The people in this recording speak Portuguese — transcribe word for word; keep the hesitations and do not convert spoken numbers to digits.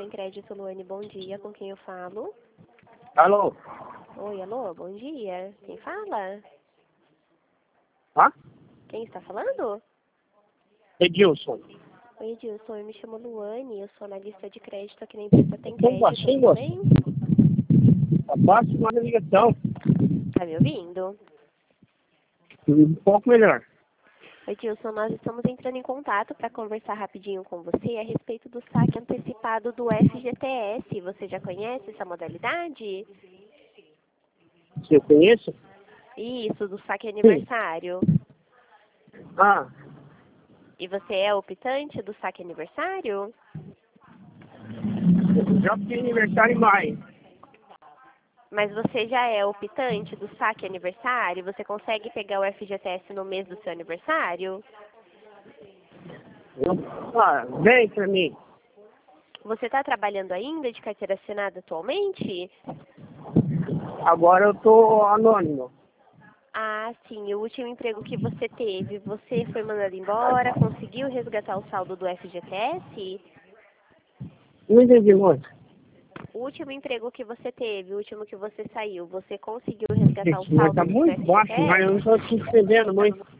Tem Crédito, Luane, bom dia. Com quem eu falo? Alô? Oi, alô, bom dia. Quem fala? Hã? Quem está falando? Edilson. Oi, Edilson, eu me chamo Luane, eu sou analista de crédito aqui na empresa Tem Como Crédito, assim, tudo moço? bem? Abaixo uma ligação. Tá me ouvindo? Um pouco melhor. Oi, Edilson, nós estamos entrando em contato para conversar rapidinho com você a respeito do saque antecipado do F G T S. Você já conhece essa modalidade? Você conhece? Isso, do saque aniversário. Ah, E você é optante do saque aniversário? eu já fiz aniversário em maio. Mas você já é optante do saque aniversário? Você consegue pegar o F G T S no mês do seu aniversário? Eu- Ah, vem pra mim. Você está trabalhando ainda de carteira assinada atualmente? Agora eu tô anônimo. Ah, sim. O último emprego que você teve, você foi mandado embora? Conseguiu resgatar o saldo do F G T S? Não entendi muito. O último emprego que você teve, o último que você saiu, você conseguiu resgatar o Esse mas saldo tá do seu muito baixo, mas eu não F G T S? tô te entendendo muito.